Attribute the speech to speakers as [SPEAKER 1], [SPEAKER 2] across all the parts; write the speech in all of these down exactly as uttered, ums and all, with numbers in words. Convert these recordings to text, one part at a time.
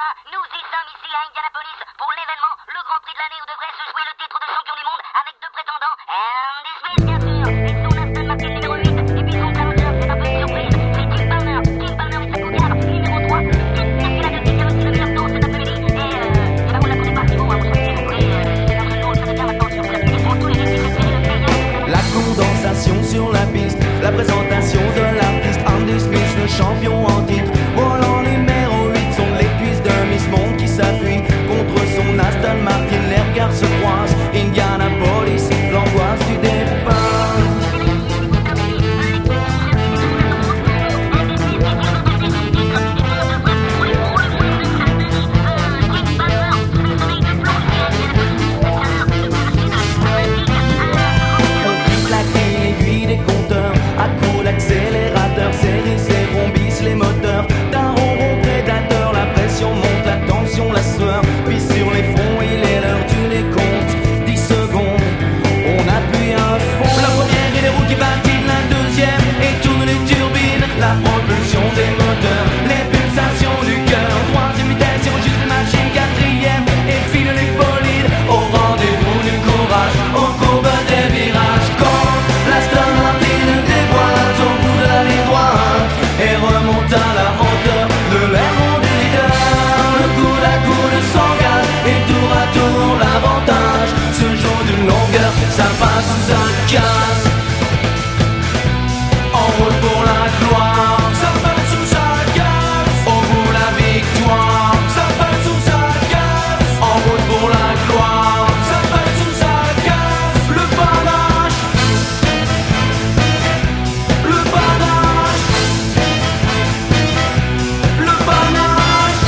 [SPEAKER 1] Nous y sommes ici à Indianapolis pour l'événement, le Grand Prix de l'année où devrait se jouer le titre de champion du monde avec deux prétendants. Andy Smith, bien sûr, et son Aston Martin numéro huit. Et puis son challenger, c'est un peu une surprise, c'est Tim Palmer. Tim Palmer et sa Cougar, numéro trois. Et la deuxième, aussi le meilleur tour cet après-midi. Et euh, c'est là où la connaît pas si bon, hein, vous savez, après, euh, c'est notre tour, ça fait bien maintenant sur cette question, tous les récits, c'est le meilleur.
[SPEAKER 2] La condensation sur la piste, la présentation de l'artiste Andy Smith, le champion en titre. Volant numéro huit sont les cuisses de Miss Monde qui s'appuient contre son Aston Martin. Les regards se croisent, Indianapolis, l'angoisse du départ. Accélérateur, série C, rombisse les moteurs. D'un ronron prédateur, la pression monte, la tension, la sueur. Puis sur les fonds, il est l'heure du décompte. dix secondes, on appuie à fond. La première et les roues qui patinent, la deuxième et tourne les turbines. La propulsion des moteurs, les pulsations du cœur. Troisième vitesse, et juste les machines. Quatrième, et file les bolides. Au rendez-vous du courage, aux courbes des virages. Quand l'Aston Martin déboîte au bout de l'allée droite et remonte à la hauteur de l'aileron du leader. Le coude à coude s'engage et tour à tour l'avantage se joue d'une longueur, ça passe ou ça casse. En route pour la gloire, ça passe ou ça casse. Au bout la victoire, ça passe ou ça casse. En route pour la gloire, ça passe ou ça casse. Le panache, le panache, le panache.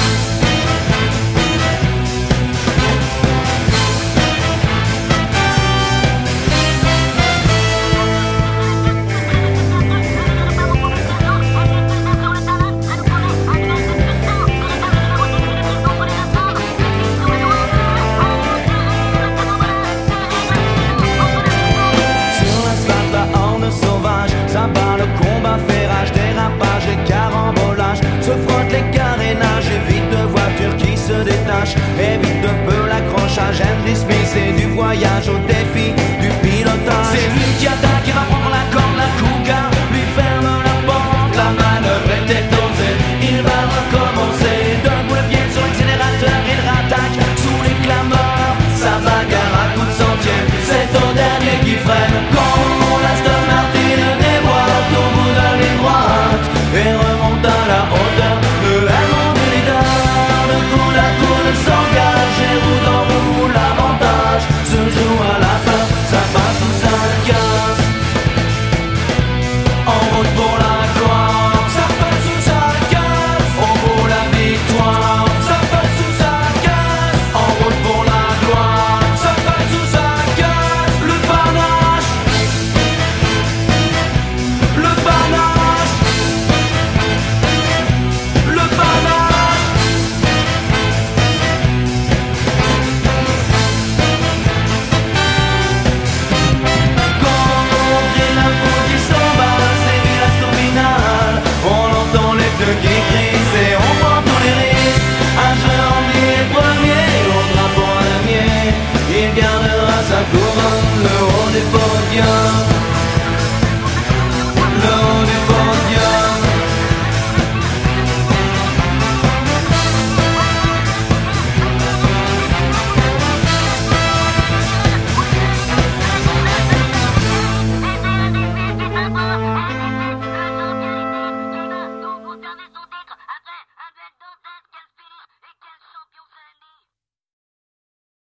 [SPEAKER 2] Sur l'asphalte, la horne sauvage, ça bat le combat, fait rage, dérapage et carambolage. Se frotte les carénages, évite de voitures qui se détachent, évite de peu l'accrochage. Andy Smith, c'est du voyage au défi du pilotage. C'est lui qui attaque, qui va prendre la corde, la Cougar lui ferme la porte. La manœuvre était osée, il va recommencer.